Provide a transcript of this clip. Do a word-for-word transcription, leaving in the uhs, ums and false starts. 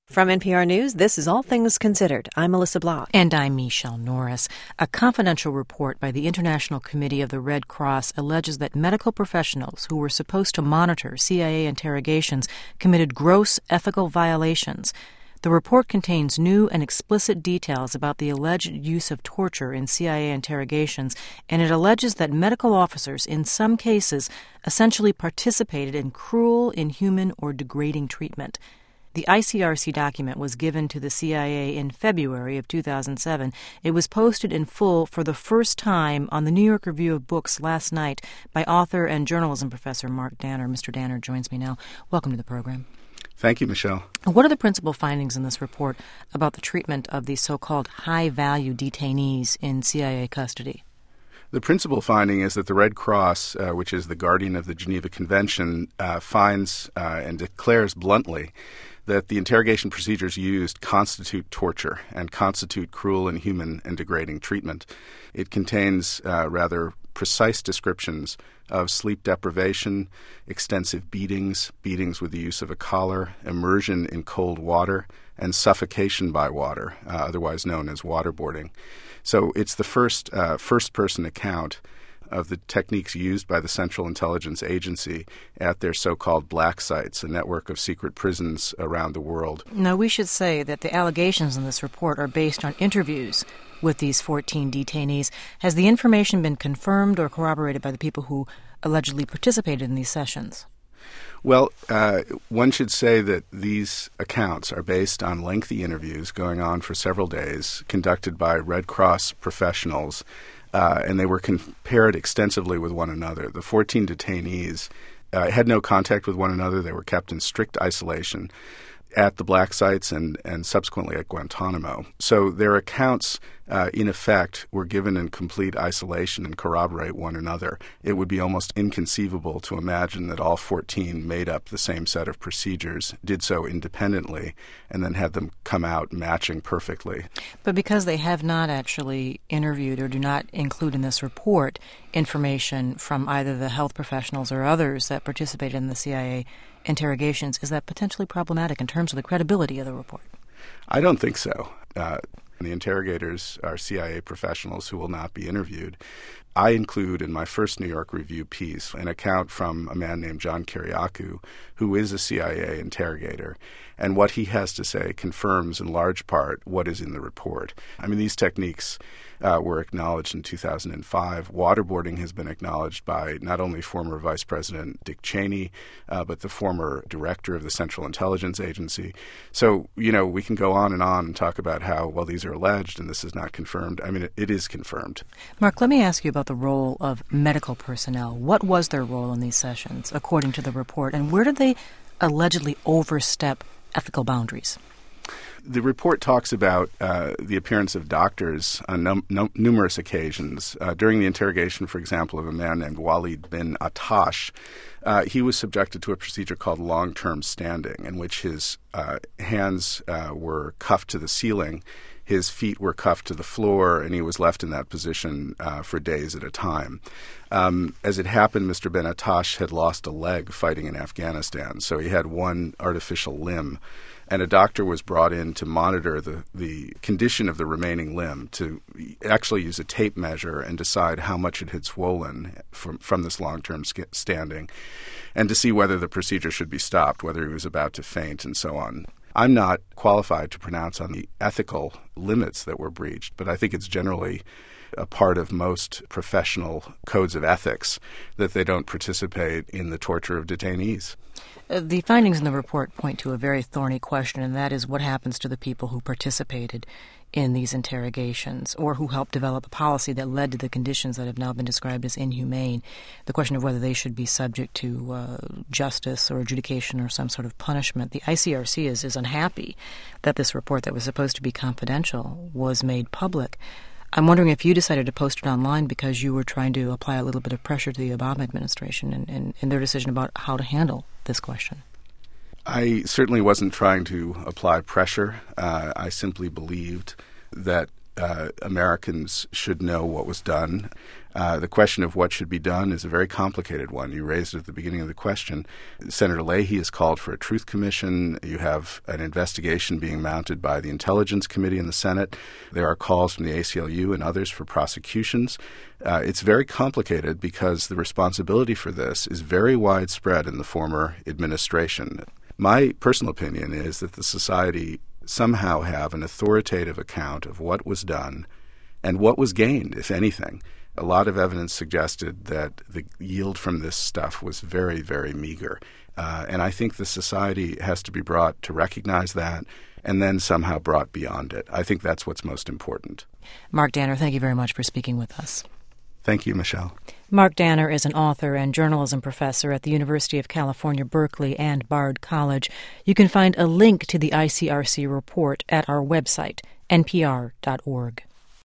From N P R News, this is All Things Considered. I'm Melissa Block. And I'm Michelle Norris. A confidential report by the International Committee of the Red Cross alleges that medical professionals who were supposed to monitor C I A interrogations committed gross ethical violations. The report contains new and explicit details about the alleged use of torture in C I A interrogations, and it alleges that medical officers, in some cases, essentially participated in cruel, inhuman, or degrading treatment. The I C R C document was given to the C I A in February of two thousand seven. It was posted in full for the first time on the New York Review of Books last night by author and journalism professor Mark Danner. Mister Danner joins me now. Welcome to the program. Thank you, Michelle. What are the principal findings in this report about the treatment of the so-called high-value detainees in C I A custody? The principal finding is that the Red Cross, uh, which is the guardian of the Geneva Convention, uh, finds uh, and declares bluntly that the interrogation procedures used constitute torture and constitute cruel, inhuman, and degrading treatment. It contains uh, rather precise descriptions of sleep deprivation, extensive beatings, beatings with the use of a collar, immersion in cold water, and suffocation by water, uh, otherwise known as waterboarding. So it's the first uh, first-person account of the techniques used by the Central Intelligence Agency at their so-called black sites, a network of secret prisons around the world. Now, we should say that the allegations in this report are based on interviews with these fourteen detainees. Has the information been confirmed or corroborated by the people who allegedly participated in these sessions? Well, uh, one should say that these accounts are based on lengthy interviews going on for several days, conducted by Red Cross professionals, uh, and they were compared extensively with one another. The fourteen detainees uh, had no contact with one another. They were kept in strict isolation at the black sites and, and subsequently at Guantanamo. So their accounts, uh, in effect, were given in complete isolation and corroborate one another. It would be almost inconceivable to imagine that all fourteen made up the same set of procedures, did so independently, and then had them come out matching perfectly. But because they have not actually interviewed or do not include in this report information from either the health professionals or others that participated in the C I A interrogations, is that potentially problematic in terms of the credibility of the report? I don't think so. Uh, the interrogators are C I A professionals who will not be interviewed. I include in my first New York Review piece an account from a man named John Kiriakou, who is a C I A interrogator, and what he has to say confirms in large part what is in the report. I mean, these techniques uh, were acknowledged in two thousand five. Waterboarding has been acknowledged by not only former Vice President Dick Cheney, uh, but the former director of the Central Intelligence Agency. So, you know, we can go on and on and talk about how, well, these are alleged and this is not confirmed. I mean, it, it is confirmed. Mark, let me ask you about the role of medical personnel. What was their role in these sessions, according to the report, and where did they allegedly overstep ethical boundaries? The report talks about uh, the appearance of doctors on num- num- numerous occasions. Uh, during the interrogation, for example, of a man named Walid bin Attash, uh, he was subjected to a procedure called long-term standing, in which his uh, hands uh, were cuffed to the ceiling, his feet were cuffed to the floor, and he was left in that position uh, for days at a time. Um, as it happened, Mister bin Attash had lost a leg fighting in Afghanistan, so he had one artificial limb. And a doctor was brought in to monitor the, the condition of the remaining limb, to actually use a tape measure and decide how much it had swollen from, from this long-term sk- standing, and to see whether the procedure should be stopped, whether he was about to faint, and so on. I'm not qualified to pronounce on the ethical limits that were breached, but I think it's generally a part of most professional codes of ethics that they don't participate in the torture of detainees. Uh, the findings in the report point to a very thorny question, and that is what happens to the people who participated in these interrogations or who helped develop a policy that led to the conditions that have now been described as inhumane. The question of whether they should be subject to uh, justice or adjudication or some sort of punishment. The I C R C is, is unhappy that this report that was supposed to be confidential was made public. I'm wondering if you decided to post it online because you were trying to apply a little bit of pressure to the Obama administration in, in, in their decision about how to handle this question. I certainly wasn't trying to apply pressure. Uh, I simply believed that uh, Americans should know what was done. Uh, the question of what should be done is a very complicated one. You raised it at the beginning of the question. Senator Leahy has called for a truth commission. You have an investigation being mounted by the Intelligence Committee in the Senate. There are calls from the A C L U and others for prosecutions. Uh, it's very complicated because the responsibility for this is very widespread in the former administration. My personal opinion is that the society somehow have an authoritative account of what was done and what was gained, if anything. A lot of evidence suggested that the yield from this stuff was very, very meager. Uh, and I think the society has to be brought to recognize that and then somehow brought beyond it. I think that's what's most important. Mark Danner, thank you very much for speaking with us. Thank you, Michelle. Mark Danner is an author and journalism professor at the University of California, Berkeley, and Bard College. You can find a link to the I C R C report at our website, N P R dot org.